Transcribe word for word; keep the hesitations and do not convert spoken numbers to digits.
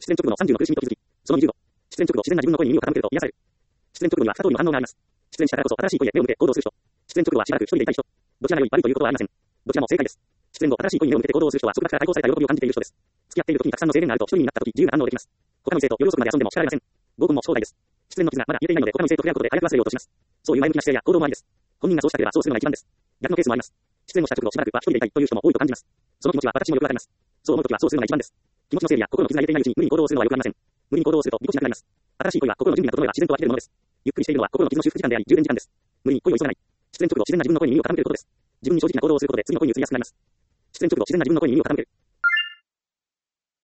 失恋直後のさんじゅうの苦しみと気づき。そのにじゅうご。失恋直後、自然な自分の声に耳を傾けると癒される。失恋直後には二通りの反応があります。失恋したからこそ新しい恋へ目を向け行動する人。失恋直後はしばらく一人でいたい人。どちらが良い悪いということはありません。どちらも正解です。失恋後、新しい恋に目を向けて行動する人は束縛から解放された喜びを感じている人です。付き合っている時にたくさんの制限があると一人になった時自由な反応できます。他の異性と夜遅くまで遊んでも叱られません。合コンも正体です。失恋の傷がまだ癒えていないので他の異性と触れ合うことで早く忘れようとします。そういう前向きな姿勢や行動もありです。本人がそうしたければそうするのが一番です。逆のケースもあります。失恋をした直後しばらくは一人でいたいという人も多いと感じます。その気持ちは私にもよくわかります。そう思うときはそうするのが一番です。気持ちの整理や心の傷が癒えていないうちに無理に行動するのは良くありません。無理に行動をするとぎこちなくなります。新しい恋は心の準備が整えば自然と湧き出るものです。ゆっくりしているのは心の傷の修復時間であり充電時間です。無理に恋を急がない。失恋直後自然な自分の声に耳を傾けることです。自分に正直な行動をすることで次の恋に移りやすくなります。失恋直後自然な自分の声に耳を傾ける。